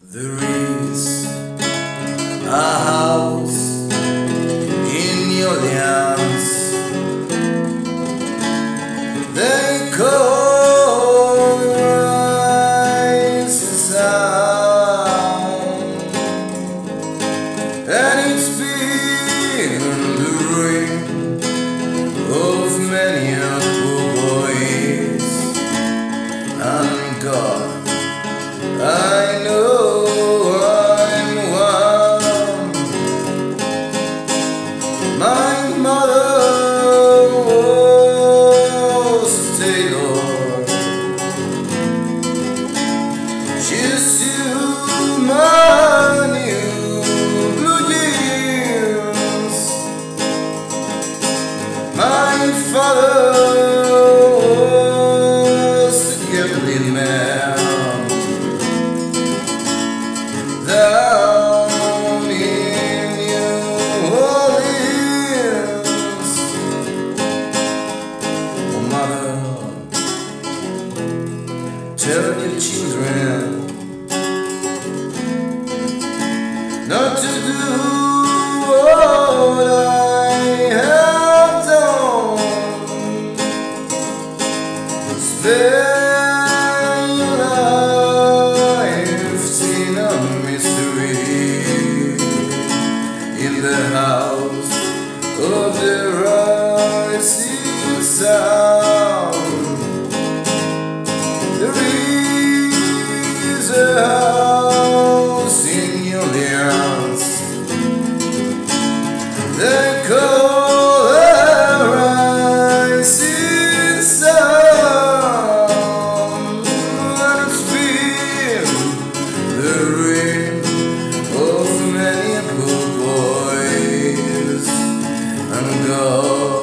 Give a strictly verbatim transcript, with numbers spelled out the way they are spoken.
There is a house in New Orleans they call Rising Sound, and it's been the ruin of many a poor boys. And God, I know I'm one. My mother was a tailor. She sewed my new blue jeans. My father was a gambling man down in New Orleans. Oh, mother, tell your children not to do what I have done. Spend your life in a mystery in the house of the rising sound. There is a house in New Orleans they call the rising sound, and it's been the ruin of many poor boys. And God,